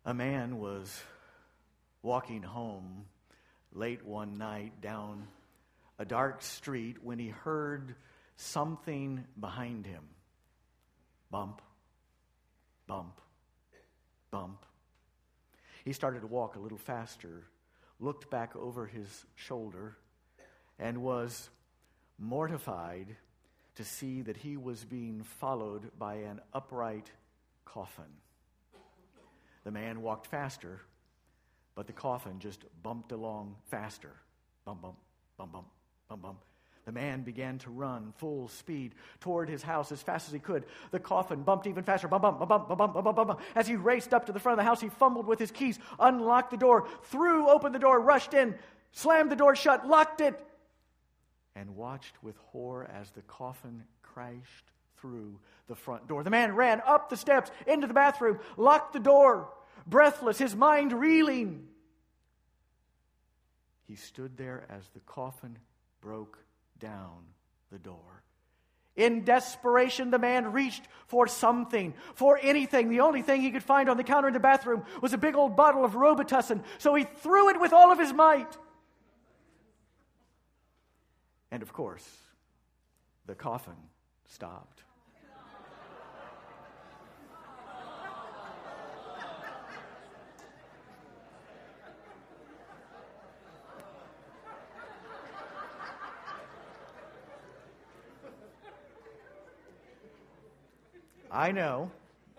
A man was walking home late one night down a dark street when he heard something behind him. Bump, bump, bump. He started to walk a little faster, looked back over his shoulder, and was mortified to see that he was being followed by an upright coffin. The man walked faster, but the coffin just bumped along faster. Bump, bump, bump, bump, bump, bump. The man began to run full speed toward his house as fast as he could. The coffin bumped even faster. Bump, bump, bump, bump, bump, bump, bump, bump. As he raced up to the front of the house, he fumbled with his keys, unlocked the door, threw open the door, rushed in, slammed the door shut, locked it, and watched with horror as the coffin crashed through the front door. The man ran up the steps into the bathroom, locked the door, breathless, his mind reeling. He stood there as the coffin broke down the door. In desperation, the man reached for something, for anything. The only thing he could find on the counter in the bathroom was a big old bottle of Robitussin, so he threw it with all of his might. And of course, the coffin stopped. I know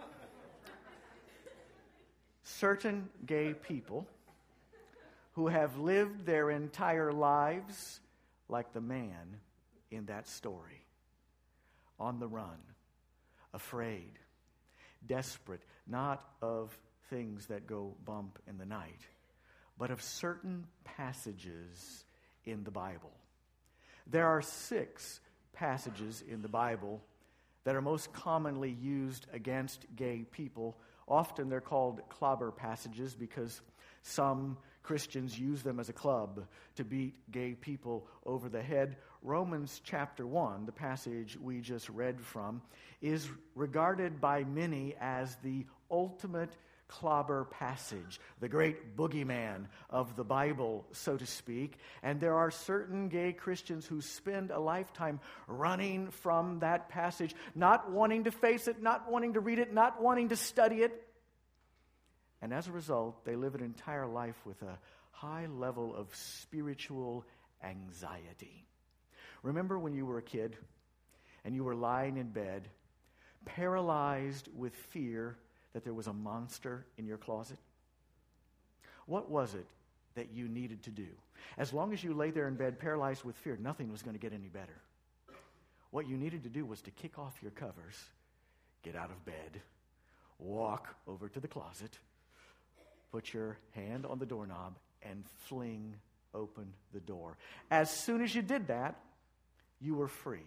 certain gay people who have lived their entire lives like the man in that story. On the run, afraid, desperate, not of things that go bump in the night, but of certain passages in the Bible. There are 6 passages in the Bible that are most commonly used against gay people. Often they're called clobber passages because some Christians use them as a club to beat gay people over the head. Romans chapter 1, the passage we just read from, is regarded by many as the ultimate clobber passage, the great boogeyman of the Bible, so to speak. And there are certain gay Christians who spend a lifetime running from that passage, not wanting to face it, not wanting to read it, not wanting to study it. And as a result, they live an entire life with a high level of spiritual anxiety. Remember when you were a kid and you were lying in bed, paralyzed with fear that there was a monster in your closet? What was it that you needed to do? As long as you lay there in bed paralyzed with fear, nothing was going to get any better. What you needed to do was to kick off your covers, get out of bed, walk over to the closet, put your hand on the doorknob, and fling open the door. As soon as you did that, you were free.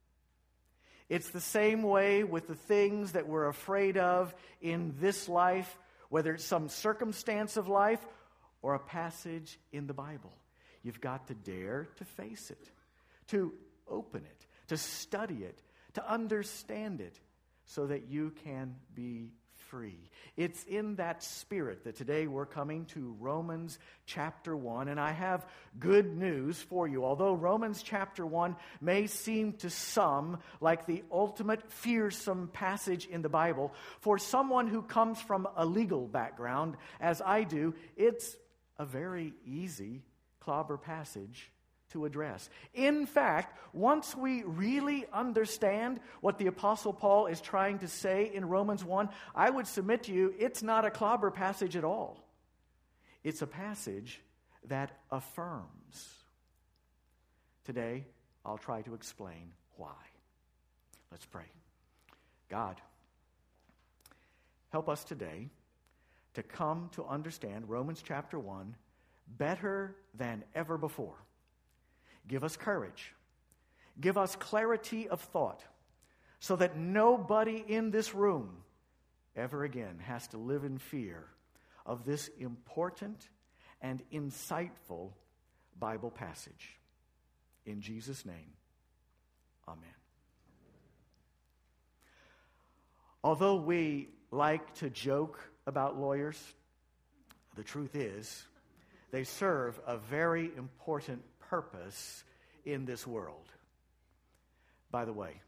It's the same way with the things that we're afraid of in this life, whether it's some circumstance of life or a passage in the Bible. You've got to dare to face it, to open it, to study it, to understand it, so that you can be free. It's in that spirit that today we're coming to Romans chapter 1, and I have good news for you. Although Romans chapter 1 may seem to some like the ultimate fearsome passage in the Bible, for someone who comes from a legal background, as I do, it's a very easy clobber passage to address. In fact, once we really understand what the Apostle Paul is trying to say in Romans 1, I would submit to you, it's not a clobber passage at all. It's a passage that affirms. Today, I'll try to explain why. Let's pray. God, help us today to come to understand Romans chapter 1 better than ever before. Give us courage. Give us clarity of thought so that nobody in this room ever again has to live in fear of this important and insightful Bible passage. In Jesus' name, amen. Although we like to joke about lawyers, The truth is, they serve a very important purpose in this world. By the way,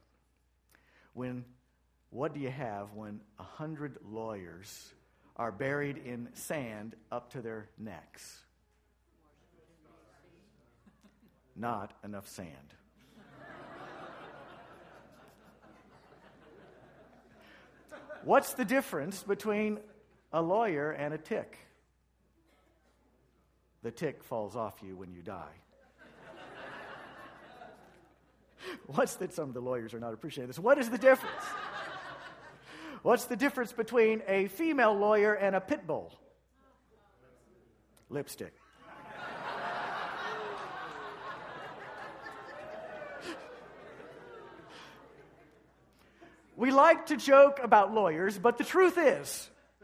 what do you have when 100 lawyers are buried in sand up to their necks? Not enough sand. What's the difference between a lawyer and a tick? The tick falls off you when you die. What's that? Some of the lawyers are not appreciating this. What is the difference? What's the difference between a female lawyer and a pit bull? Lipstick. We like to joke about lawyers, but the truth is,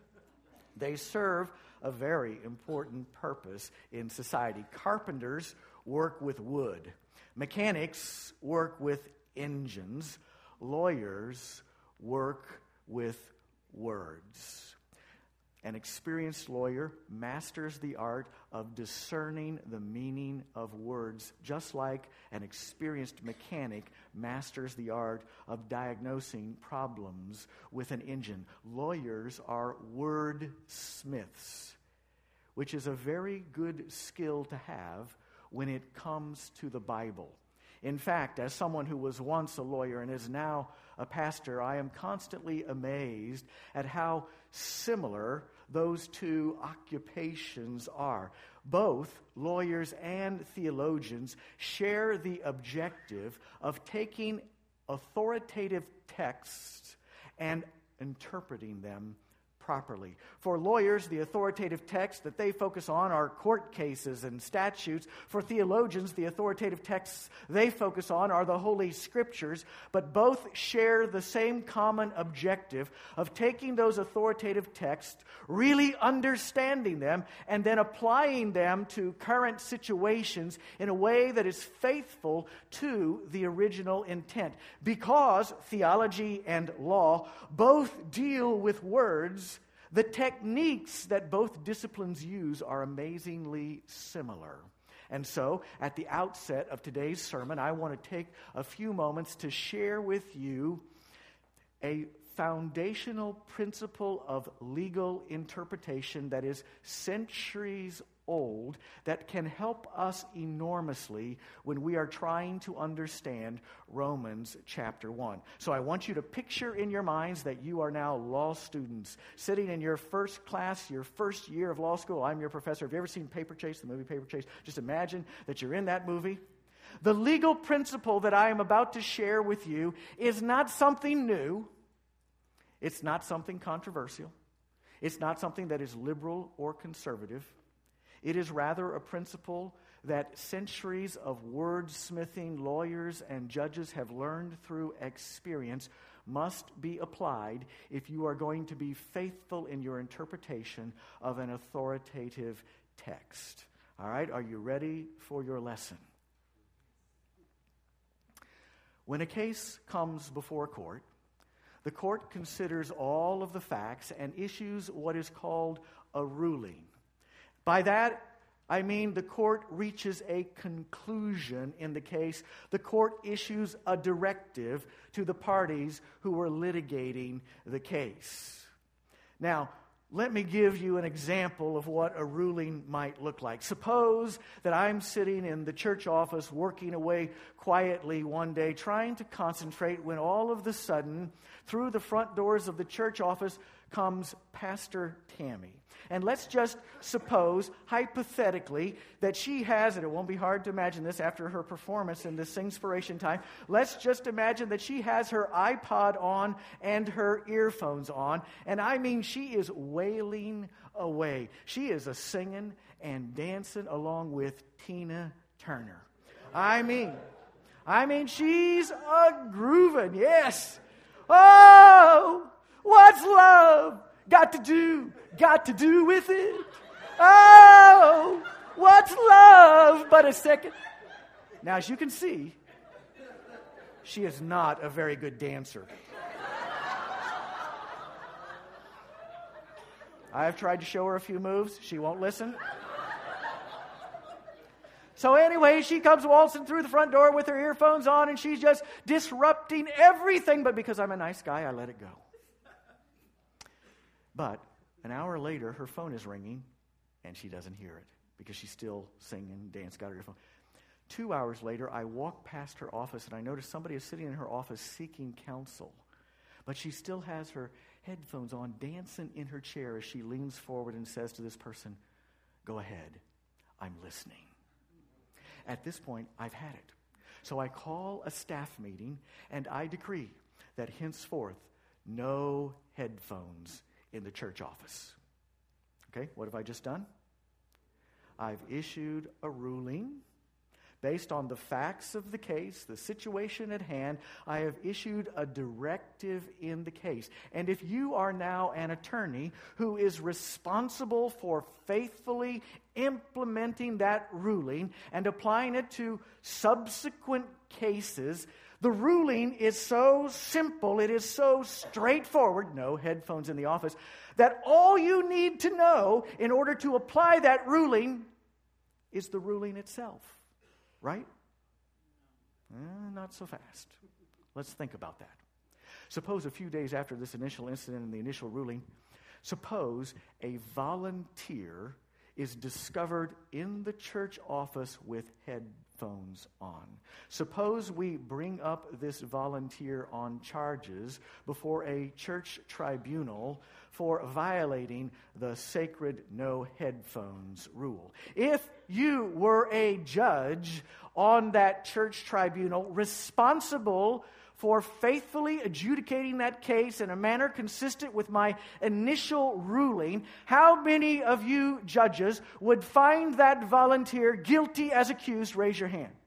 they serve a very important purpose in society. Carpenters work with wood. Mechanics work with engines. Lawyers work with words. An experienced lawyer masters the art of discerning the meaning of words, just like an experienced mechanic masters the art of diagnosing problems with an engine. Lawyers are wordsmiths, which is a very good skill to have when it comes to the Bible. In fact, as someone who was once a lawyer and is now a pastor, I am constantly amazed at how similar those two occupations are. Both lawyers and theologians share the objective of taking authoritative texts and interpreting them properly. For lawyers, the authoritative texts that they focus on are court cases and statutes. For theologians, the authoritative texts they focus on are the Holy Scriptures, but both share the same common objective of taking those authoritative texts, really understanding them, and then applying them to current situations in a way that is faithful to the original intent. Because theology and law both deal with words, the techniques that both disciplines use are amazingly similar. And so, at the outset of today's sermon, I want to take a few moments to share with you a foundational principle of legal interpretation that is centuries old, that can help us enormously when we are trying to understand Romans chapter 1. So I want you to picture in your minds that you are now law students sitting in your first class, your first year of law school. I'm your professor. Have you ever seen Paper Chase, the movie Paper Chase? Just imagine that you're in that movie. The legal principle that I am about to share with you is not something new. It's not something controversial. It's not something that is liberal or conservative. It is rather a principle that centuries of wordsmithing lawyers and judges have learned through experience must be applied if you are going to be faithful in your interpretation of an authoritative text. All right, are you ready for your lesson? When a case comes before a court, the court considers all of the facts and issues what is called a ruling. By that, I mean the court reaches a conclusion in the case. The court issues a directive to the parties who are litigating the case. Now, let me give you an example of what a ruling might look like. Suppose that I'm sitting in the church office working away quietly one day, trying to concentrate, when all of a sudden, through the front doors of the church office comes Pastor Tammy. And let's just suppose, hypothetically, that she has, and it won't be hard to imagine this after her performance in this Singspiration time, let's just imagine that she has her iPod on and her earphones on, and I mean she is wailing away. She is singing and dancing along with Tina Turner. I mean, she's grooving, yes. Oh, what's love got to do with it? Oh, what's love but a second? Now, as you can see, she is not a very good dancer. I've tried to show her a few moves. She won't listen. So anyway, she comes waltzing through the front door with her earphones on, and she's just disrupting everything. But because I'm a nice guy, I let it go. But an hour later, her phone is ringing, and she doesn't hear it because she's still singing, dancing, got her earphone. 2 hours later, I walk past her office, and I notice somebody is sitting in her office seeking counsel. But she still has her headphones on, dancing in her chair as she leans forward and says to this person, "Go ahead, I'm listening." At this point, I've had it. So I call a staff meeting, and I decree that henceforth, no headphones in the church office. Okay, what have I just done? I've issued a ruling based on the facts of the case, the situation at hand. I have issued a directive in the case. And if you are now an attorney who is responsible for faithfully implementing that ruling and applying it to subsequent cases, the ruling is so simple, it is so straightforward, no headphones in the office, that all you need to know in order to apply that ruling is the ruling itself. Right? Not so fast. Let's think about that. Suppose a few days after this initial incident and the initial ruling, suppose a volunteer is discovered in the church office with headphones on. Suppose we bring up this volunteer on charges before a church tribunal for violating the sacred no headphones rule. If you were a judge on that church tribunal responsible for faithfully adjudicating that case in a manner consistent with my initial ruling, how many of you judges would find that volunteer guilty as accused? Raise your hand.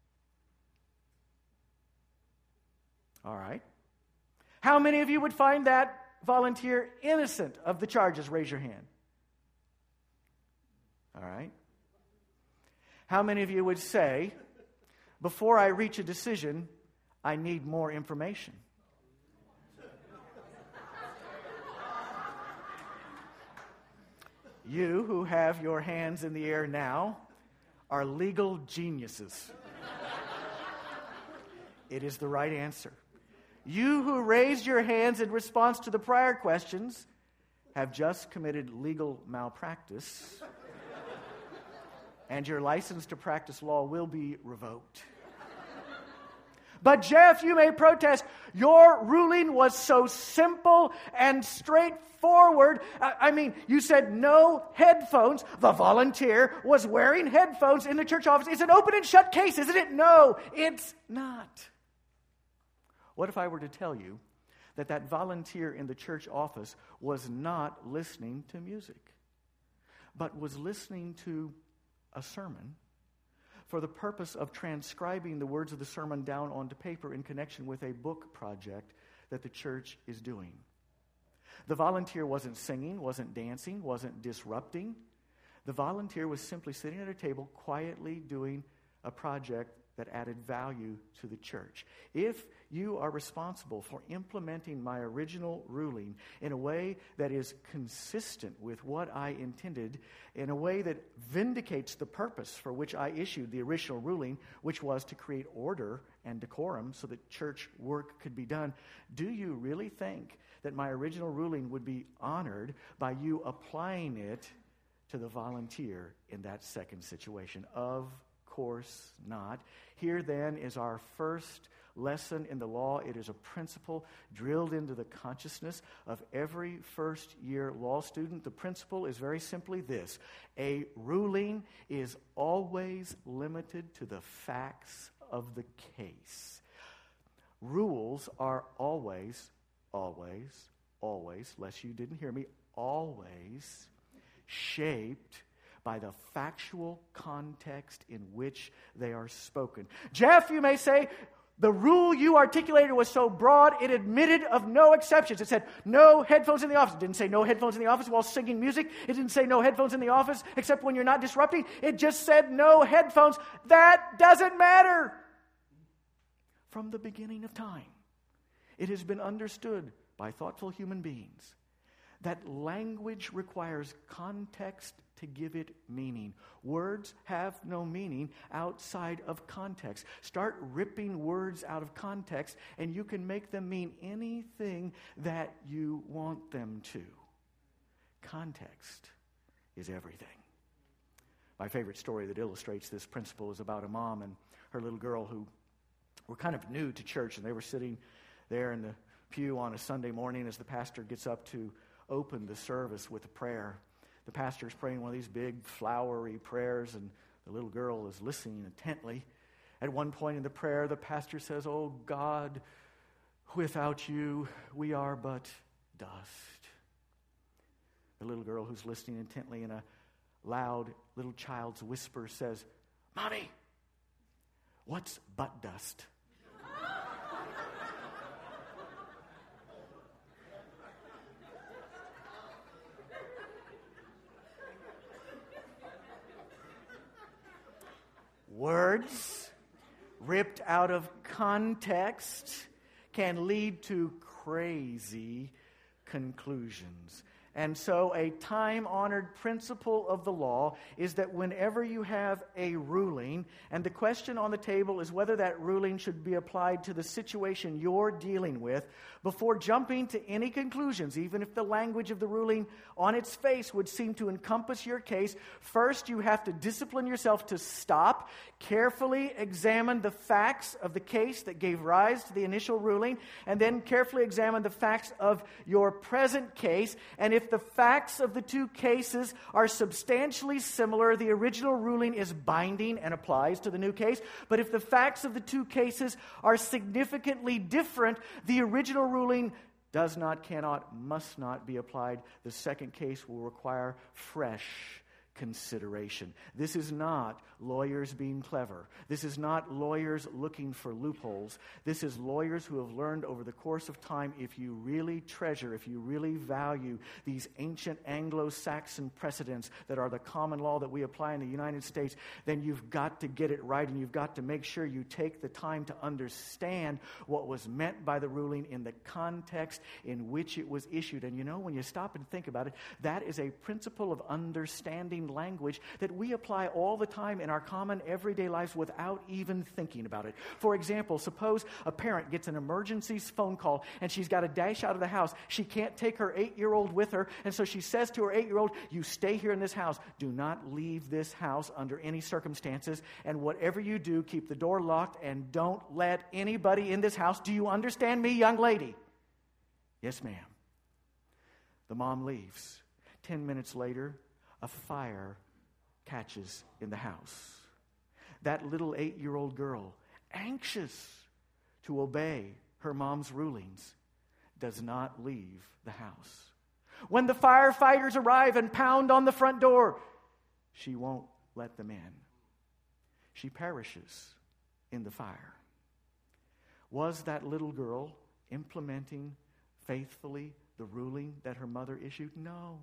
All right. How many of you would find that volunteer innocent of the charges? Raise your hand. All right. How many of you would say, before I reach a decision, I need more information? You who have your hands in the air now are legal geniuses. It is the right answer. You who raised your hands in response to the prior questions have just committed legal malpractice, and your license to practice law will be revoked. But Jeff, you may protest. Your ruling was so simple and straightforward. I mean, you said no headphones. The volunteer was wearing headphones in the church office. It's an open and shut case, isn't it? No, it's not. What if I were to tell you that that volunteer in the church office was not listening to music, but was listening to a sermon for the purpose of transcribing the words of the sermon down onto paper in connection with a book project that the church is doing? The volunteer wasn't singing, wasn't dancing, wasn't disrupting. The volunteer was simply sitting at a table quietly doing a project that added value to the church. If you are responsible for implementing my original ruling in a way that is consistent with what I intended, in a way that vindicates the purpose for which I issued the original ruling, which was to create order and decorum so that church work could be done, do you really think that my original ruling would be honored by you applying it to the volunteer in that second situation? Of course not. Here then is our first lesson in the law. It is a principle drilled into the consciousness of every first-year law student. The principle is very simply this: a ruling is always limited to the facts of the case. Rules are always, lest you didn't hear me, always shaped by the factual context in which they are spoken. Jeff, you may say, the rule you articulated was so broad, it admitted of no exceptions. It said no headphones in the office. It didn't say no headphones in the office while singing music. It didn't say no headphones in the office except when you're not disrupting. It just said no headphones. That doesn't matter. From the beginning of time, it has been understood by thoughtful human beings that language requires context to give it meaning. Words have no meaning outside of context. Start ripping words out of context, and you can make them mean anything that you want them to. Context is everything. My favorite story that illustrates this principle is about a mom and her little girl who were kind of new to church, and they were sitting there in the pew on a Sunday morning as the pastor gets up to open the service with a prayer. The pastor is praying one of these big, flowery prayers, and the little girl is listening intently. At one point in the prayer, the pastor says, "Oh God, without you, we are but dust." The little girl who's listening intently in a loud little child's whisper says, "Mommy, what's butt dust?" Words ripped out of context can lead to crazy conclusions. And so a time-honored principle of the law is that whenever you have a ruling, and the question on the table is whether that ruling should be applied to the situation you're dealing with, before jumping to any conclusions, even if the language of the ruling on its face would seem to encompass your case, first you have to discipline yourself to stop, carefully examine the facts of the case that gave rise to the initial ruling, and then carefully examine the facts of your present case. And if the facts of the two cases are substantially similar, the original ruling is binding and applies to the new case. But if the facts of the two cases are significantly different, the original ruling does not, cannot, must not be applied. The second case will require fresh consideration. This is not lawyers being clever. This is not lawyers looking for loopholes. This is lawyers who have learned over the course of time, if you really treasure, if you really value these ancient Anglo-Saxon precedents that are the common law that we apply in the United States, then you've got to get it right, and you've got to make sure you take the time to understand what was meant by the ruling in the context in which it was issued. And you know, when you stop and think about it, that is a principle of understanding language that we apply all the time in our common everyday lives without even thinking about it. For example, suppose a parent gets an emergency phone call and she's got to dash out of the house. She can't take her 8-year-old with her, and so she says to her 8-year-old, "You stay here in this house. Do not leave this house under any circumstances, and whatever you do, keep the door locked and don't let anybody in this house. Do you understand me, young lady?" "Yes, ma'am." The mom leaves. 10 minutes later, a fire catches in the house. That little 8-year-old girl, anxious to obey her mom's rulings, does not leave the house. When the firefighters arrive and pound on the front door, she won't let them in. She perishes in the fire. Was that little girl implementing faithfully the ruling that her mother issued? No.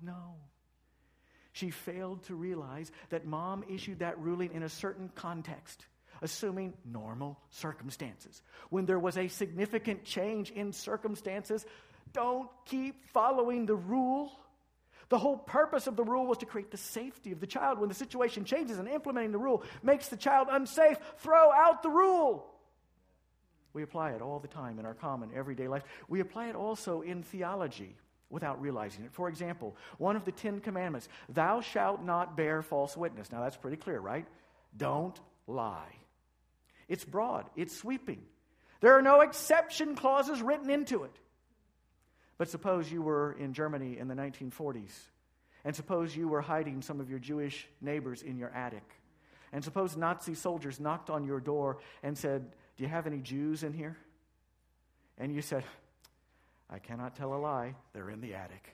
She failed to realize that mom issued that ruling in a certain context, assuming normal circumstances. When there was a significant change in circumstances, don't keep following the rule. The whole purpose of the rule was to create the safety of the child. When the situation changes and implementing the rule makes the child unsafe, throw out the rule. We apply it all the time in our common everyday life. We apply it also in theology without realizing it. For example, one of the 10 commandments, "Thou shalt not bear false witness." Now that's pretty clear, right? Don't lie. It's broad. It's sweeping. There are no exception clauses written into it. But suppose you were in Germany in the 1940s, and suppose you were hiding some of your Jewish neighbors in your attic, and suppose Nazi soldiers knocked on your door and said, "Do you have any Jews in here?" And you said, "I cannot tell a lie. They're in the attic."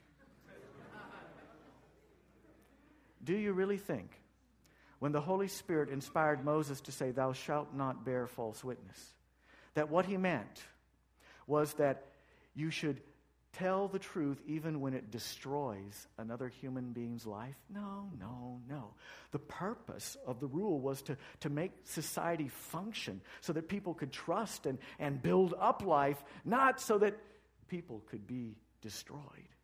Do you really think, when the Holy Spirit inspired Moses to say, "Thou shalt not bear false witness," that what he meant was that you should tell the truth even when it destroys another human being's life? No. The purpose of the rule was to make society function so that people could trust and build up life, not so that people could be destroyed.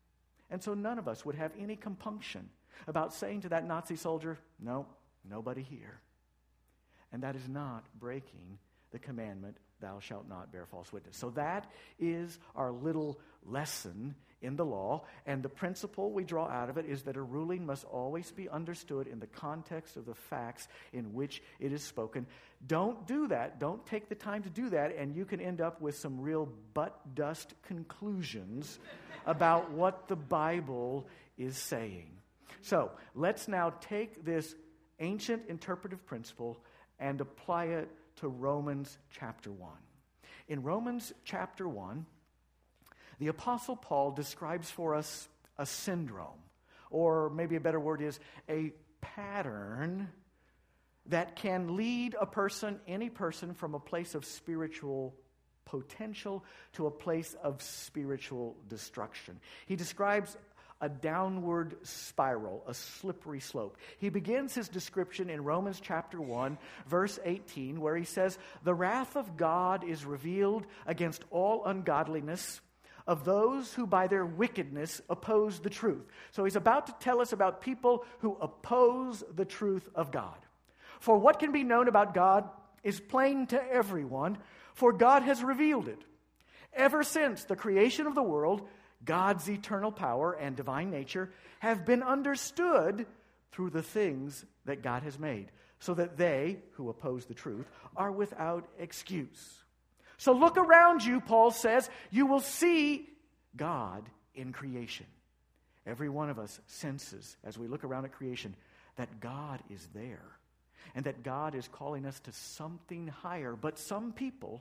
And so none of us would have any compunction about saying to that Nazi soldier, no, nobody here. And that is not breaking the commandment, thou shalt not bear false witness. So that is our little lesson in the law. And the principle we draw out of it is that a ruling must always be understood in the context of the facts in which it is spoken. Don't do that. Don't take the time to do that, and you can end up with some real butt-dust conclusions about what the Bible is saying. So let's now take this ancient interpretive principle and apply it to Romans chapter 1. In Romans chapter 1, the Apostle Paul describes for us a syndrome, or maybe a better word is a pattern that can lead a person, any person, from a place of spiritual potential to a place of spiritual destruction. He describes a downward spiral, a slippery slope. He begins his description in Romans chapter 1, verse 18, where he says, "The wrath of God is revealed against all ungodliness of those who by their wickedness oppose the truth." So he's about to tell us about people who oppose the truth of God. "For what can be known about God is plain to everyone, for God has revealed it. Ever since the creation of the world, God's eternal power and divine nature have been understood through the things that God has made, so that they who oppose the truth are without excuse. So look around you," Paul says, "you will see God in creation." Every one of us senses, as we look around at creation, that God is there and that God is calling us to something higher. But some people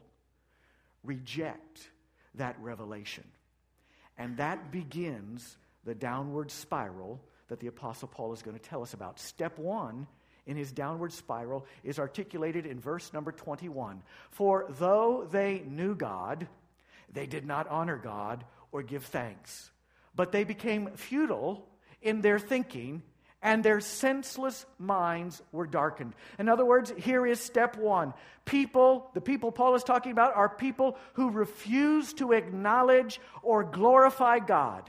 reject that revelation. And that begins the downward spiral that the Apostle Paul is going to tell us about. Step 1 in his downward spiral is articulated in verse number 21. "For though they knew God, they did not honor God or give thanks. But they became futile in their thinking, and their senseless minds were darkened." In other words, here is step 1. The people Paul is talking about are people who refuse to acknowledge or glorify God.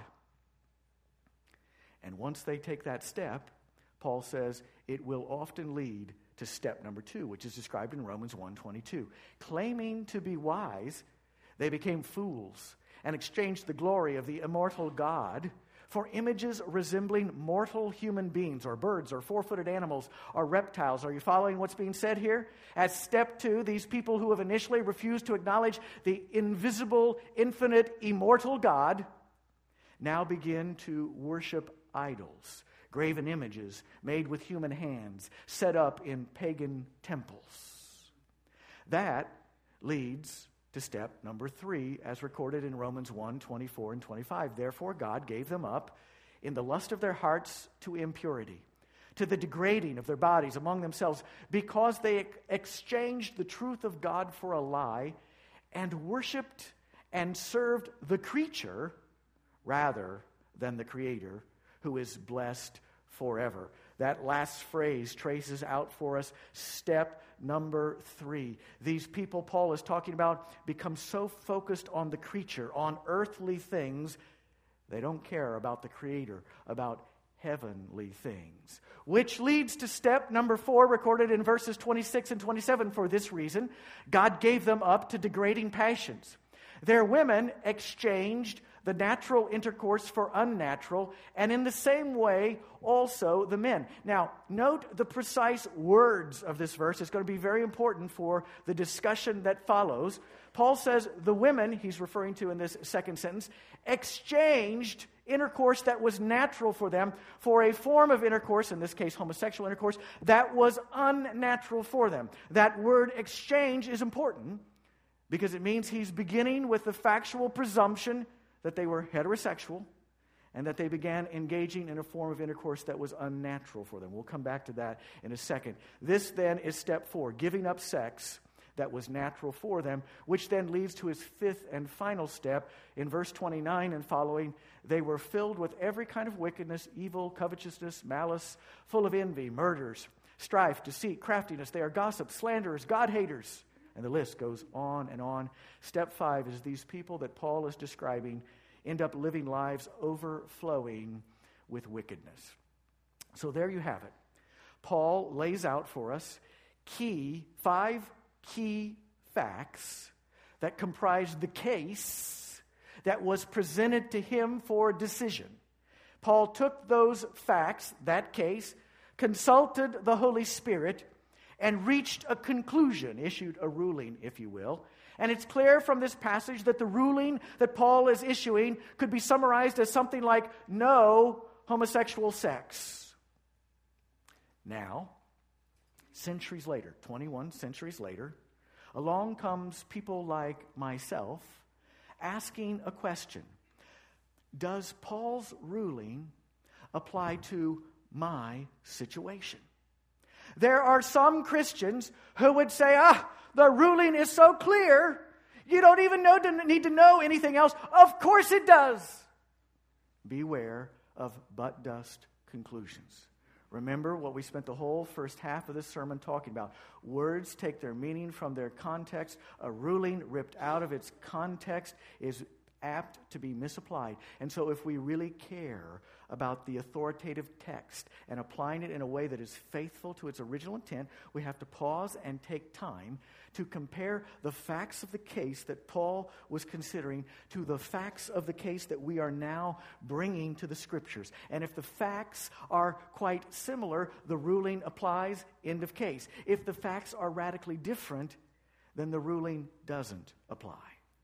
And once they take that step, Paul says it will often lead to step number 2, which is described in Romans 1:22. "Claiming to be wise, they became fools and exchanged the glory of the immortal God for images resembling mortal human beings, or birds, or four-footed animals, or reptiles." Are you following what's being said here? At step 2, these people who have initially refused to acknowledge the invisible, infinite, immortal God now begin to worship idols, graven images made with human hands, set up in pagan temples. That leads to step number 3, as recorded in Romans 1:24 and 25. "Therefore God gave them up in the lust of their hearts to impurity, to the degrading of their bodies among themselves, because they exchanged the truth of God for a lie, and worshipped and served the creature rather than the Creator, who is blessed forever." That last phrase traces out for us step number 3. These people Paul is talking about become so focused on the creature, on earthly things, they don't care about the Creator, about heavenly things. Which leads to step number 4, recorded in verses 26 and 27. "For this reason, God gave them up to degrading passions. Their women exchanged the natural intercourse for unnatural, and in the same way also the men." Now, note the precise words of this verse. It's going to be very important for the discussion that follows. Paul says the women, he's referring to in this second sentence, exchanged intercourse that was natural for them for a form of intercourse, in this case homosexual intercourse, that was unnatural for them. That word exchange is important because it means he's beginning with the factual presumption that they were heterosexual and that they began engaging in a form of intercourse that was unnatural for them. We'll come back to that in a second. This then is step 4, giving up sex that was natural for them, which then leads to his 5th and final step in verse 29 and following. "They were filled with every kind of wickedness, evil, covetousness, malice, full of envy, murders, strife, deceit, craftiness. They are gossips, slanderers, God-haters." And the list goes on and on. Step 5 is these people that Paul is describing end up living lives overflowing with wickedness. So there you have it. Paul lays out for us 5 key facts that comprise the case that was presented to him for decision. Paul took those facts, that case, consulted the Holy Spirit, and reached a conclusion, issued a ruling, if you will. And it's clear from this passage that the ruling that Paul is issuing could be summarized as something like no homosexual sex. Now, centuries later, 21 centuries later, along comes people like myself asking a question. Does Paul's ruling apply to my situation? There are some Christians who would say, the ruling is so clear, you don't even need to know anything else. Of course it does. Beware of but dust conclusions. Remember what we spent the whole first half of this sermon talking about. Words take their meaning from their context. A ruling ripped out of its context is apt to be misapplied. And so if we really care about the authoritative text and applying it in a way that is faithful to its original intent, we have to pause and take time to compare the facts of the case that Paul was considering to the facts of the case that we are now bringing to the Scriptures. And if the facts are quite similar, the ruling applies, end of case. If the facts are radically different, then the ruling doesn't apply.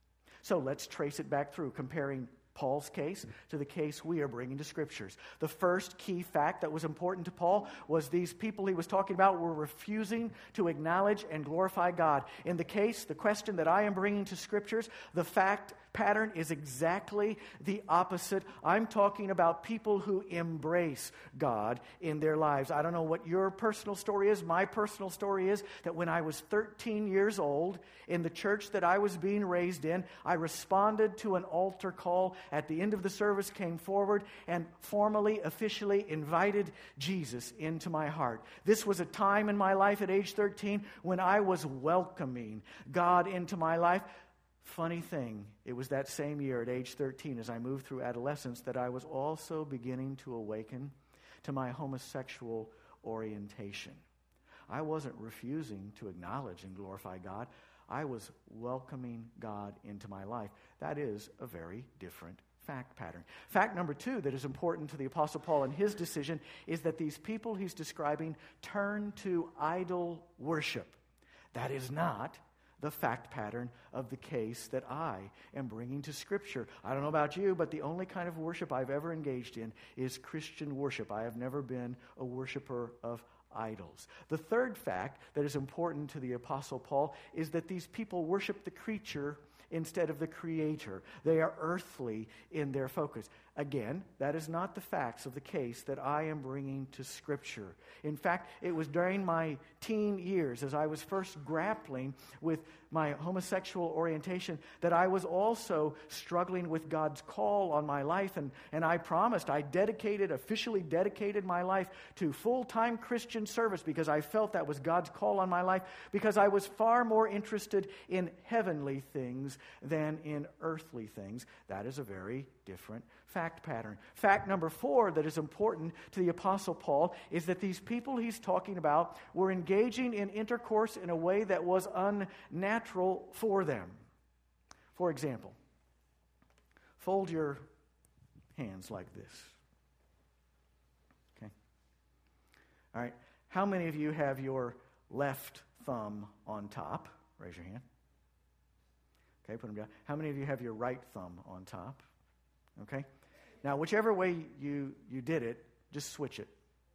So let's trace it back through, comparing Paul's case to the case we are bringing to Scriptures. The first key fact that was important to Paul was these people he was talking about were refusing to acknowledge and glorify God. In the case, the question that I am bringing to Scriptures, the fact pattern is exactly the opposite. I'm talking about people who embrace God in their lives. I don't know what your personal story is. My personal story is that when I was 13 years old, in the church that I was being raised in, I responded to an altar call at the end of the service, came forward, and formally, officially invited Jesus into my heart. This was a time in my life at age 13 when I was welcoming God into my life. Funny thing, it was that same year at age 13 as I moved through adolescence that I was also beginning to awaken to my homosexual orientation. I wasn't refusing to acknowledge and glorify God. I was welcoming God into my life. That is a very different fact pattern. Fact number 2 that is important to the Apostle Paul in his decision is that these people he's describing turn to idol worship. That is not the fact pattern of the case that I am bringing to Scripture. I don't know about you, but the only kind of worship I've ever engaged in is Christian worship. I have never been a worshiper of idols. The third fact that is important to the Apostle Paul is that these people worship the creature instead of the Creator. They are earthly in their focus. Again, that is not the facts of the case that I am bringing to Scripture. In fact, it was during my teen years, as I was first grappling with my homosexual orientation, that I was also struggling with God's call on my life. And I promised, officially dedicated my life to full-time Christian service because I felt that was God's call on my life, because I was far more interested in heavenly things than in earthly things. That is a very different fact pattern. Fact number 4 that is important to the Apostle Paul is that these people he's talking about were engaging in intercourse in a way that was unnatural for them. For example, fold your hands like this. Okay. All right. How many of you have your left thumb on top? Raise your hand. Okay, put them down. How many of you have your right thumb on top? Okay. Now, whichever way you did it, just switch it.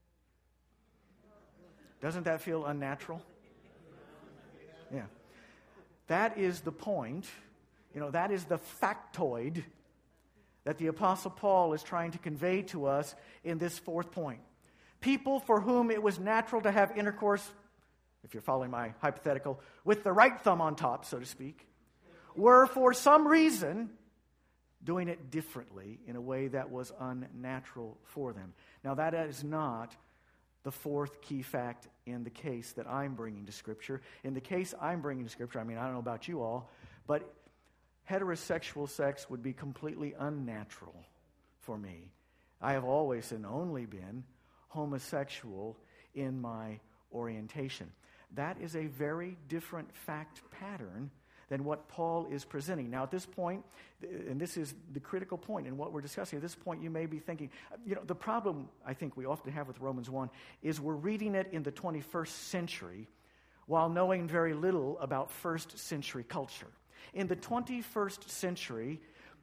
Doesn't that feel unnatural? Yeah. That is the point. That is the factoid that the Apostle Paul is trying to convey to us in this 4th point. People for whom it was natural to have intercourse, if you're following my hypothetical, with the right thumb on top, so to speak, were for some reason doing it differently in a way that was unnatural for them. Now, that is not the 4th key fact in the case that I'm bringing to Scripture. In the case I'm bringing to Scripture, I don't know about you all, but heterosexual sex would be completely unnatural for me. I have always and only been homosexual in my orientation. That is a very different fact pattern than what Paul is presenting. Now, at this point, and this is the critical point in what we're discussing, at this point you may be thinking, the problem I think we often have with Romans 1 is we're reading it in the 21st century while knowing very little about first century culture. In the 21st century,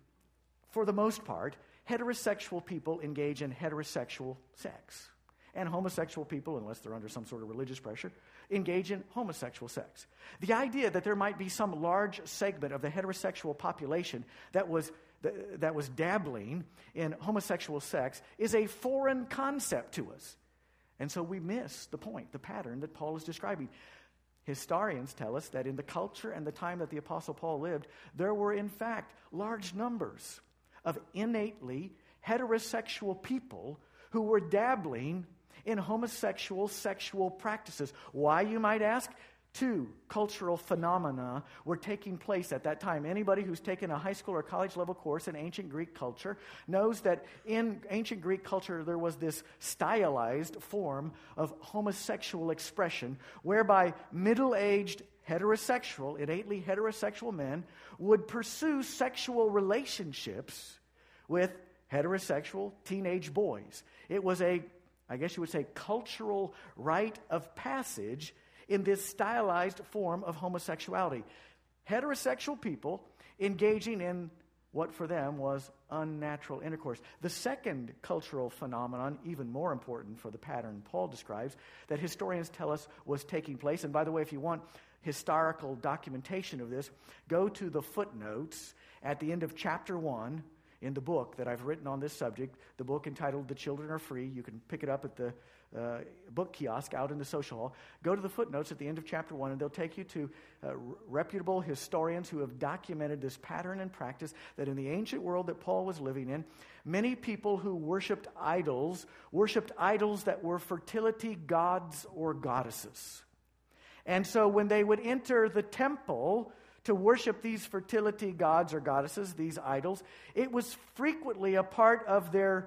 for the most part, heterosexual people engage in heterosexual sex. And homosexual people, unless they're under some sort of religious pressure, engage in homosexual sex. The idea that there might be some large segment of the heterosexual population that was dabbling in homosexual sex is a foreign concept to us. And so we miss the point, the pattern that Paul is describing. Historians tell us that in the culture and the time that the Apostle Paul lived, there were in fact large numbers of innately heterosexual people who were dabbling in homosexual sexual practices. Why, you might ask? Two cultural phenomena were taking place at that time. Anybody who's taken a high school or college level course in ancient Greek culture knows that in ancient Greek culture there was this stylized form of homosexual expression whereby middle-aged heterosexual, innately heterosexual men would pursue sexual relationships with heterosexual teenage boys. It was I guess you would say, cultural rite of passage in this stylized form of homosexuality. Heterosexual people engaging in what for them was unnatural intercourse. The second cultural phenomenon, even more important for the pattern Paul describes, that historians tell us was taking place, and by the way, if you want historical documentation of this, go to the footnotes at the end of chapter 1 in the book that I've written on this subject, the book entitled The Children Are Free. You can pick it up at the book kiosk out in the social hall. Go to the footnotes at the end of chapter 1, and they'll take you to reputable historians who have documented this pattern and practice that in the ancient world that Paul was living in, many people who worshipped idols that were fertility gods or goddesses. And so when they would enter the temple to worship these fertility gods or goddesses, these idols, it was frequently a part of their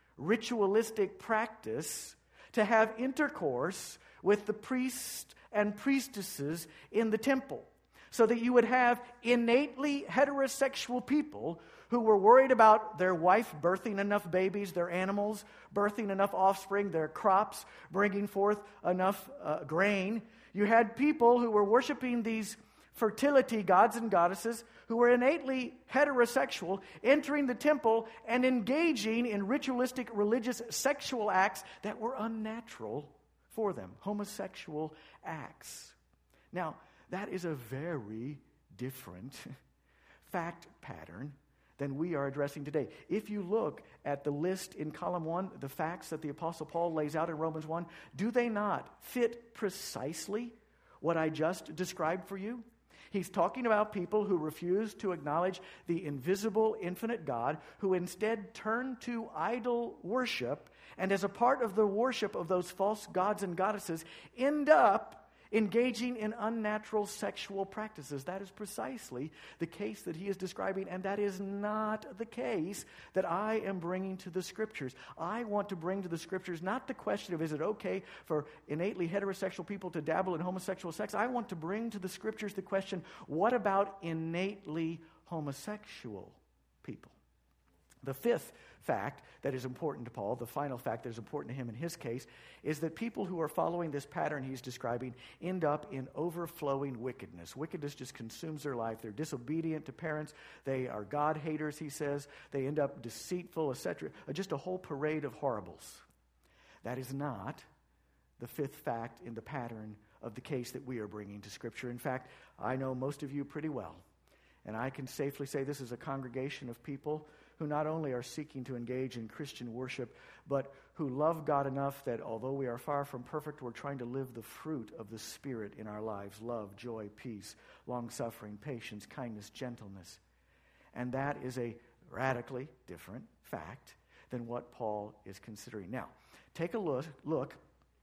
ritualistic practice to have intercourse with the priests and priestesses in the temple, so that you would have innately heterosexual people who were worried about their wife birthing enough babies, their animals birthing enough offspring, their crops bringing forth enough grain. You had people who were worshiping these fertility gods and goddesses who were innately heterosexual, entering the temple and engaging in ritualistic religious sexual acts that were unnatural for them, homosexual acts. Now, that is a very different fact pattern than we are addressing today. If you look at the list in column 1, the facts that the Apostle Paul lays out in Romans 1, do they not fit precisely what I just described for you? He's talking about people who refuse to acknowledge the invisible, infinite God, who instead turn to idol worship, and as a part of the worship of those false gods and goddesses, end up engaging in unnatural sexual practices. That is precisely the case that he is describing, and that is not the case that I am bringing to the Scriptures. I want to bring to the Scriptures not the question of is it okay for innately heterosexual people to dabble in homosexual sex. I want to bring to the Scriptures the question, what about innately homosexual people? The fifth fact that is important to Paul, the final fact that is important to him in his case, is that people who are following this pattern he's describing end up in overflowing wickedness. Wickedness just consumes their life. They're disobedient to parents. They are God haters, he says. They end up deceitful, etc. Just a whole parade of horribles. That is not the fifth fact in the pattern of the case that we are bringing to Scripture. In fact, I know most of you pretty well, and I can safely say this is a congregation of people who not only are seeking to engage in Christian worship, but who love God enough that although we are far from perfect, we're trying to live the fruit of the Spirit in our lives: love, joy, peace, long-suffering, patience, kindness, gentleness. And that is a radically different fact than what Paul is considering. Now, take a look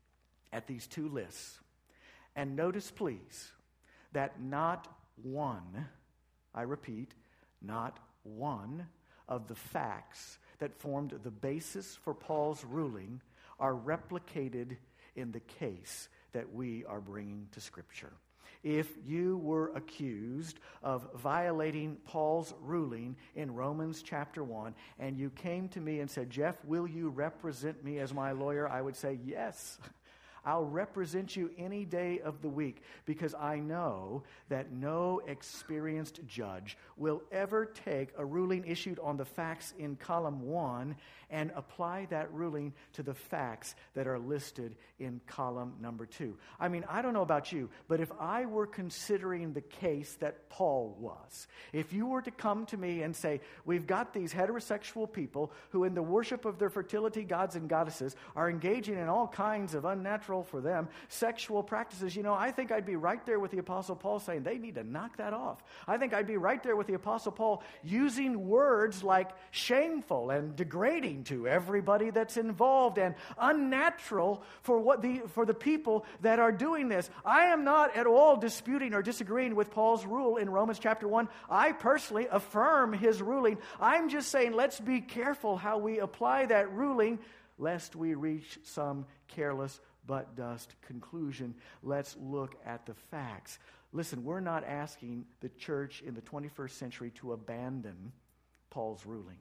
at these two lists, and notice, please, that not one, I repeat, Not one of the facts that formed the basis for Paul's ruling are replicated in the case that we are bringing to Scripture. If you were accused of violating Paul's ruling in Romans chapter 1, and you came to me and said, Jeff, will you represent me as my lawyer? I would say, yes. I'll represent you any day of the week, because I know that no experienced judge will ever take a ruling issued on the facts in column 1 and apply that ruling to the facts that are listed in column number 2. I mean, I don't know about you, but if I were considering the case that Paul was, if you were to come to me and say, we've got these heterosexual people who in the worship of their fertility gods and goddesses are engaging in all kinds of unnatural for them sexual practices, I think I'd be right there with the Apostle Paul saying they need to knock that off. I think I'd be right there with the Apostle Paul using words like shameful and degrading to everybody that's involved and unnatural for the people that are doing this. I am not at all disputing or disagreeing with Paul's rule in Romans chapter 1. I personally affirm his ruling. I'm just saying let's be careful how we apply that ruling lest we reach some careless but dust conclusion. Let's look at the facts. Listen, we're not asking the church in the 21st century to abandon Paul's ruling.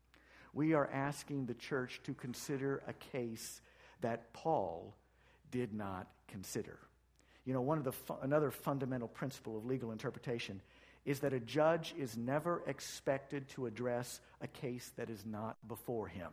We are asking the church to consider a case that Paul did not consider. Another fundamental principle of legal interpretation is that a judge is never expected to address a case that is not before him.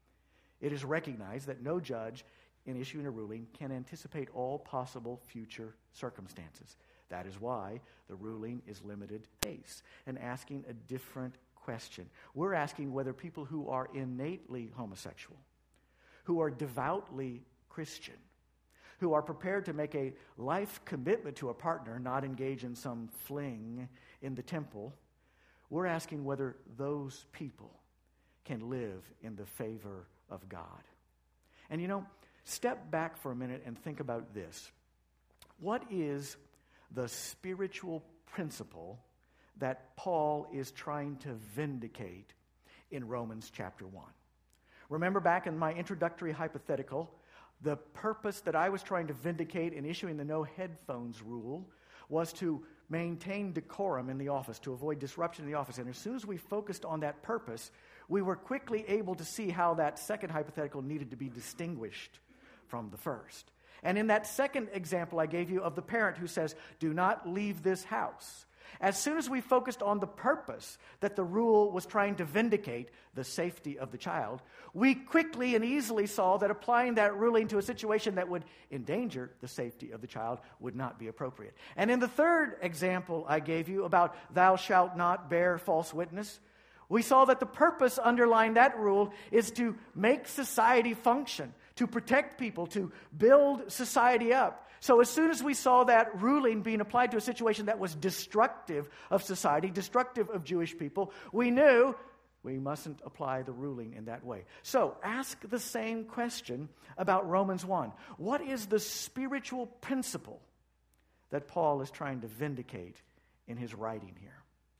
It is recognized that no judge in issuing a ruling can anticipate all possible future circumstances. That is why the ruling is limited case and asking a different question. We're asking whether people who are innately homosexual, who are devoutly Christian, who are prepared to make a life commitment to a partner, not engage in some fling in the temple, we're asking whether those people can live in the favor of God. And step back for a minute and think about this. What is the spiritual principle that Paul is trying to vindicate in Romans chapter 1? Remember back in my introductory hypothetical, the purpose that I was trying to vindicate in issuing the no headphones rule was to maintain decorum in the office, to avoid disruption in the office. And as soon as we focused on that purpose, we were quickly able to see how that second hypothetical needed to be distinguished from the first. And in that second example I gave you of the parent who says, do not leave this house, as soon as we focused on the purpose that the rule was trying to vindicate, the safety of the child, we quickly and easily saw that applying that ruling to a situation that would endanger the safety of the child would not be appropriate. And in the third example I gave you about thou shalt not bear false witness, we saw that the purpose underlying that rule is to make society function, to protect people, to build society up. So as soon as we saw that ruling being applied to a situation that was destructive of society, destructive of Jewish people, we knew we mustn't apply the ruling in that way. So ask the same question about Romans 1. What is the spiritual principle that Paul is trying to vindicate in his writing here?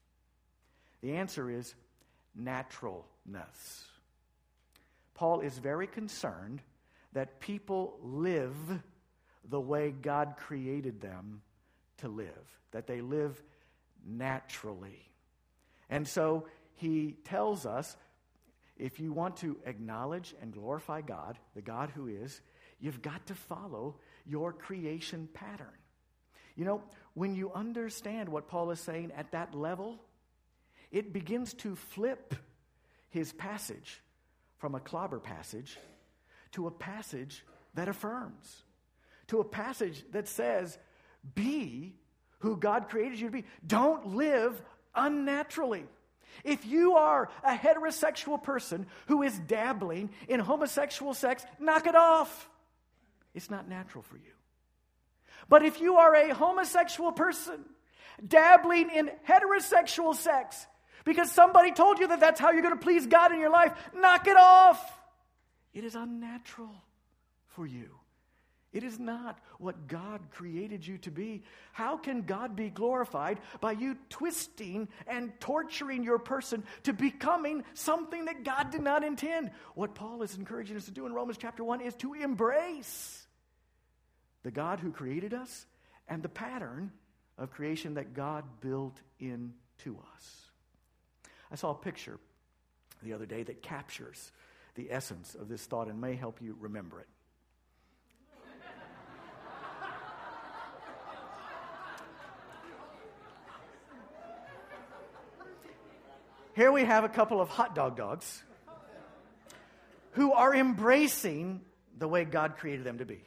The answer is naturalness. Paul is very concerned that people live the way God created them to live, that they live naturally. And so he tells us, if you want to acknowledge and glorify God, the God who is, you've got to follow your creation pattern. When you understand what Paul is saying at that level, it begins to flip his passage from a clobber passage to a passage that affirms, to a passage that says, be who God created you to be. Don't live unnaturally. If you are a heterosexual person who is dabbling in homosexual sex, knock it off. It's not natural for you. But if you are a homosexual person dabbling in heterosexual sex because somebody told you that that's how you're going to please God in your life, knock it off. It is unnatural for you. It is not what God created you to be. How can God be glorified by you twisting and torturing your person to becoming something that God did not intend? What Paul is encouraging us to do in Romans chapter 1 is to embrace the God who created us and the pattern of creation that God built into us. I saw a picture the other day that captures the essence of this thought and may help you remember it. Here we have a couple of hot dog dogs who are embracing the way God created them to be.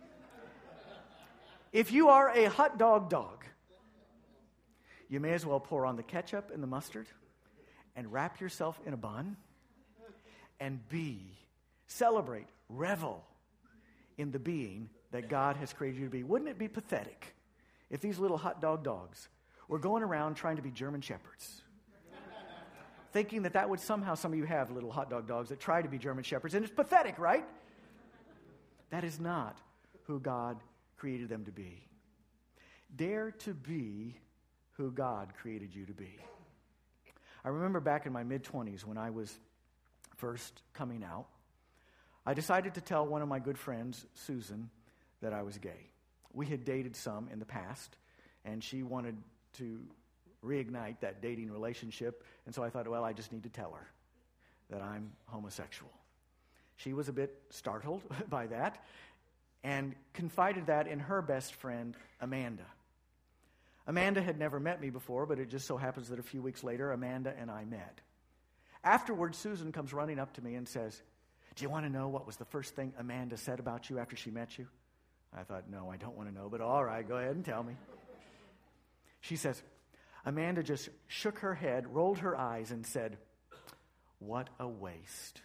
If you are a hot dog dog, you may as well pour on the ketchup and the mustard and wrap yourself in a bun and celebrate, revel in the being that God has created you to be. Wouldn't it be pathetic if these little hot dog dogs were going around trying to be German shepherds? Thinking that would somehow, some of you have little hot dog dogs that try to be German shepherds, and it's pathetic, right? That is not who God created them to be. Dare to be who God created you to be. I remember back in my mid-20s when I was first coming out, I decided to tell one of my good friends, Susan, that I was gay. We had dated some in the past, and she wanted to reignite that dating relationship, and so I thought, well, I just need to tell her that I'm homosexual. She was a bit startled by that and confided that in her best friend, Amanda. Amanda had never met me before, but it just so happens that a few weeks later, Amanda and I met. Afterwards, Susan comes running up to me and says, "Do you want to know what was the first thing Amanda said about you after she met you?" I thought, no, I don't want to know, but all right, go ahead and tell me. She says, Amanda just shook her head, rolled her eyes, and said, "What a waste."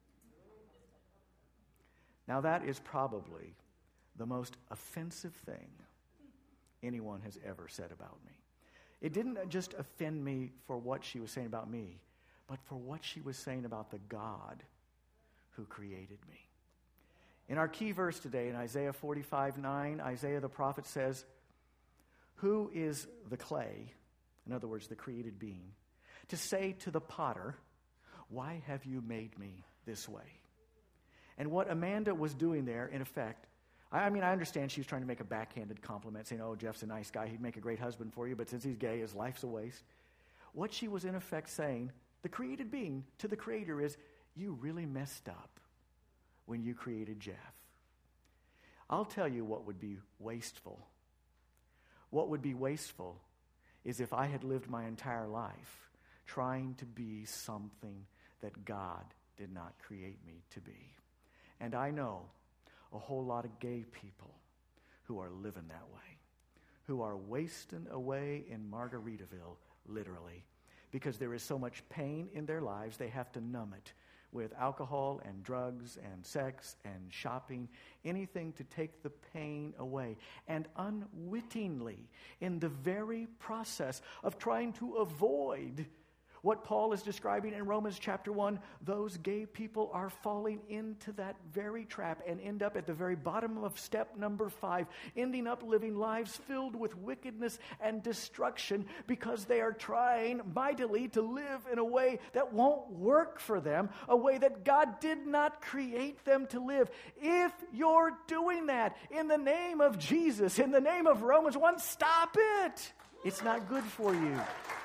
Now that is probably the most offensive thing anyone has ever said about me. It didn't just offend me for what she was saying about me, but for what she was saying about the God who created me. In our key verse today, in Isaiah 45:9, Isaiah the prophet says, "Who is the clay," in other words, the created being, "to say to the potter, 'Why have you made me this way?'" And what Amanda was doing there, in effect, I understand she was trying to make a backhanded compliment, saying, "Oh, Jeff's a nice guy, he'd make a great husband for you, but since he's gay, his life's a waste." What she was in effect saying, the created being to the creator, is, "You really messed up when you created Jeff." I'll tell you what would be wasteful. What would be wasteful is if I had lived my entire life trying to be something that God did not create me to be. And I know a whole lot of gay people who are living that way, who are wasting away in Margaritaville, literally, because there is so much pain in their lives, they have to numb it with alcohol and drugs and sex and shopping, anything to take the pain away. And unwittingly, in the very process of trying to avoid what Paul is describing in Romans chapter 1, those gay people are falling into that very trap and end up at the very bottom of step number 5, ending up living lives filled with wickedness and destruction because they are trying mightily to live in a way that won't work for them, a way that God did not create them to live. If you're doing that in the name of Jesus, in the name of Romans 1, stop it. It's not good for you.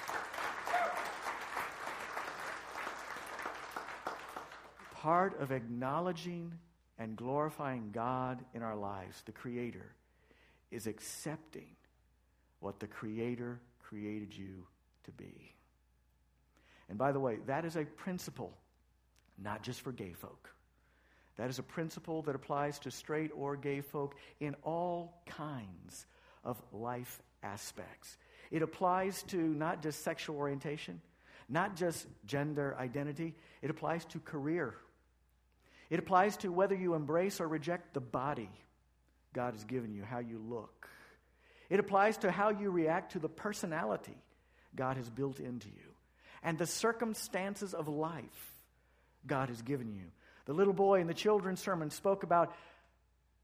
Part of acknowledging and glorifying God in our lives, the Creator, is accepting what the Creator created you to be. And by the way, that is a principle not just for gay folk. That is a principle that applies to straight or gay folk in all kinds of life aspects. It applies to not just sexual orientation, not just gender identity. It applies to career. It applies to whether you embrace or reject the body God has given you, how you look. It applies to how you react to the personality God has built into you and the circumstances of life God has given you. The little boy in the children's sermon spoke about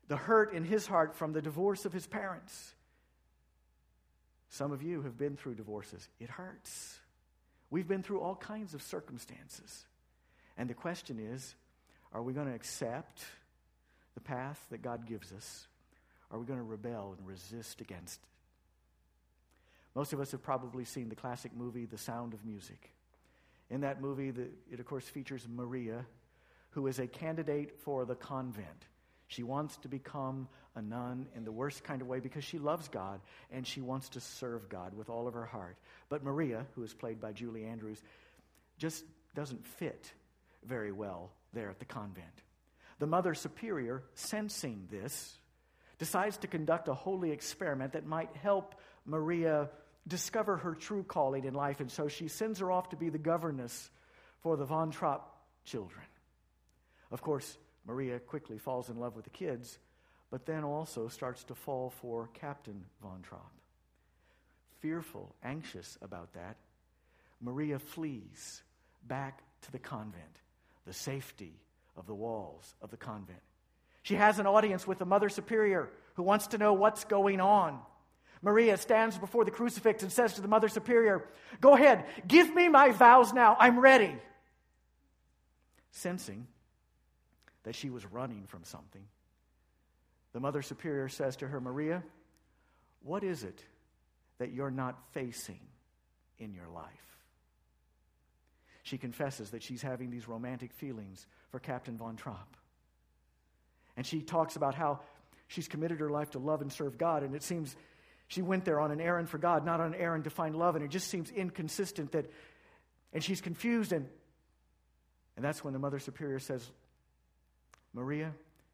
the hurt in his heart from the divorce of his parents. Some of you have been through divorces. It hurts. We've been through all kinds of circumstances. And the question is, are we going to accept the path that God gives us? Are we going to rebel and resist against it? Most of us have probably seen the classic movie, The Sound of Music. In that movie, it of course features Maria, who is a candidate for the convent. She wants to become a nun in the worst kind of way because she loves God and she wants to serve God with all of her heart. But Maria, who is played by Julie Andrews, just doesn't fit very well there at the convent. The Mother Superior, sensing this, decides to conduct a holy experiment that might help Maria discover her true calling in life, and so she sends her off to be the governess for the Von Trapp children. Of course, Maria quickly falls in love with the kids, but then also starts to fall for Captain Von Trapp. Fearful, anxious about that, Maria flees back to the convent, the safety of the walls of the convent. She has an audience with the Mother Superior who wants to know what's going on. Maria stands before the crucifix and says to the Mother Superior, "Go ahead, give me my vows now, I'm ready." Sensing that she was running from something, the Mother Superior says to her, "Maria, what is it that you're not facing in your life?" She confesses that she's having these romantic feelings for Captain Von Trapp. And she talks about how she's committed her life to love and serve God, and it seems she went there on an errand for God, not on an errand to find love, and it just seems inconsistent and she's confused, and that's when the Mother Superior says, "Maria,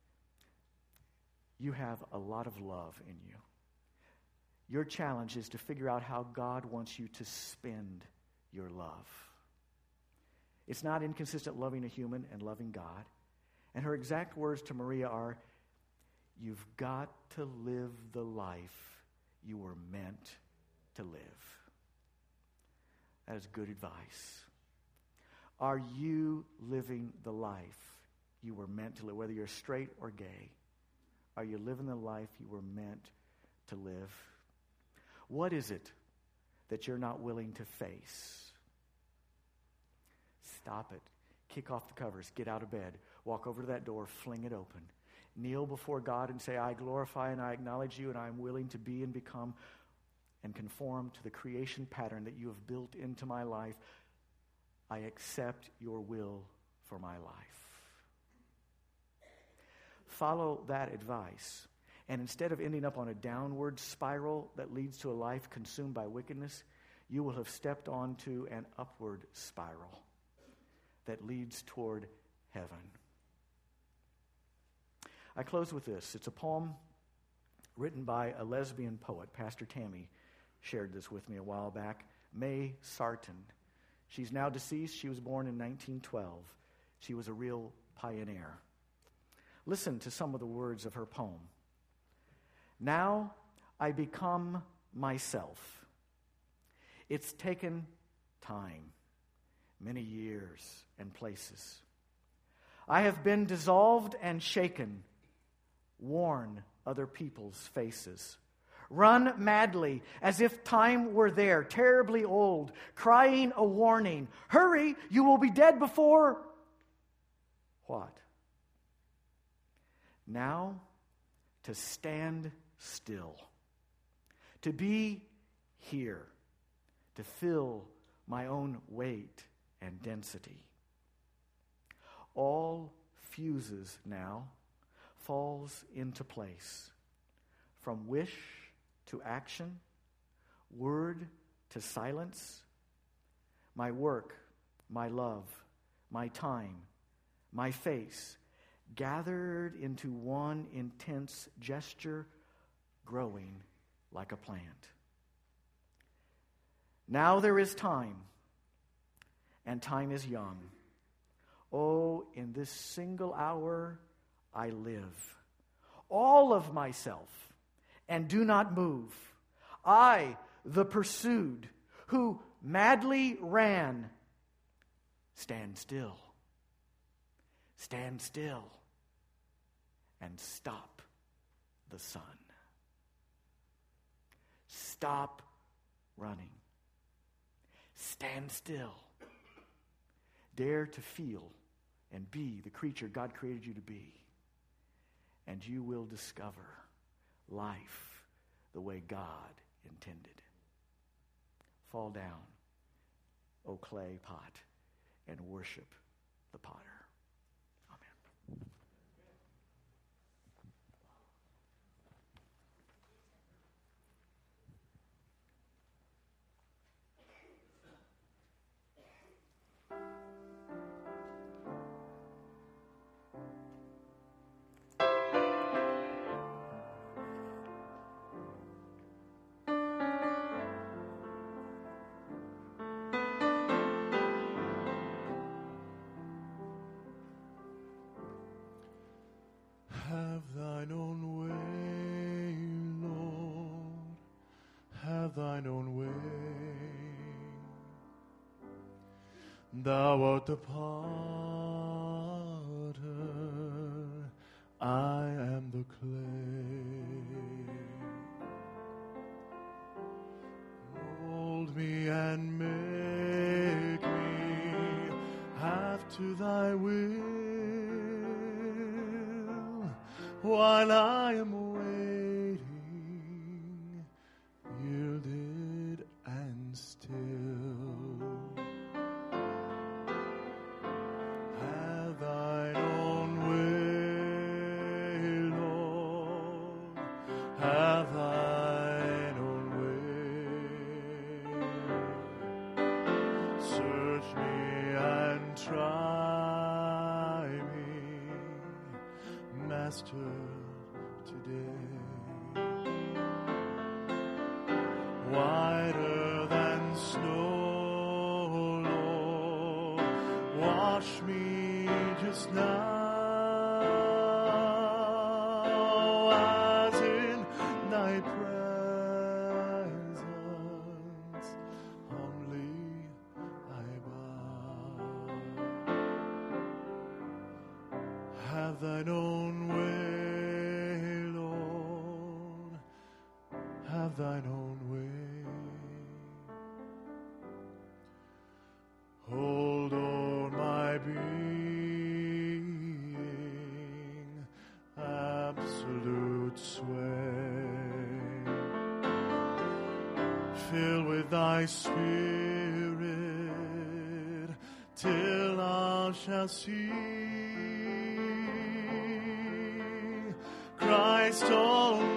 you have a lot of love in you. Your challenge is to figure out how God wants you to spend your love. It's not inconsistent loving a human and loving God." And her exact words to Maria are, "You've got to live the life you were meant to live." That is good advice. Are you living the life you were meant to live? Whether you're straight or gay, are you living the life you were meant to live? What is it that you're not willing to face? Stop it. Kick off the covers. Get out of bed. Walk over to that door. Fling it open. Kneel before God and say, "I glorify and I acknowledge you, and I am willing to be and become and conform to the creation pattern that you have built into my life. I accept your will for my life." Follow that advice, and instead of ending up on a downward spiral that leads to a life consumed by wickedness, you will have stepped onto an upward spiral that leads toward heaven. I close with this. It's a poem written by a lesbian poet. Pastor Tammy shared this with me a while back. May Sarton. She's now deceased. She was born in 1912. She was a real pioneer. Listen to some of the words of her poem. "Now I become myself. It's taken time, many years and places. I have been dissolved and shaken, worn other people's faces, run madly as if time were there, terribly old, crying a warning, 'Hurry, you will be dead before—'" What? Now to stand still, to be here, to feel my own weight and density. All fuses now, falls into place. From wish to action, word to silence, my work, my love, my time, my face, gathered into one intense gesture, growing like a plant. Now there is time, and time is young. Oh, in this single hour I live, all of myself, and do not move. I, the pursued, who madly ran, stand still, and stop the Son. Stop running. Stand still. Dare to feel and be the creature God created you to be. And you will discover life the way God intended. Fall down, O clay pot, and worship the potter. Amen. Have thine own way, Lord, have thine own way. Thou art the potter, I am the clay. Mold me and make me after thy will, while I am waiting, yielded and still. Have thine own way, Lord, have thine own way. Search me and try me, Master, today. Whiter than snow, Lord, wash me just now, as in thy presence humbly I bow. Have thine own way, Lord, have thine own way. Hold o'er my being absolute sway. Fill with thy spirit till I shall see Christ almighty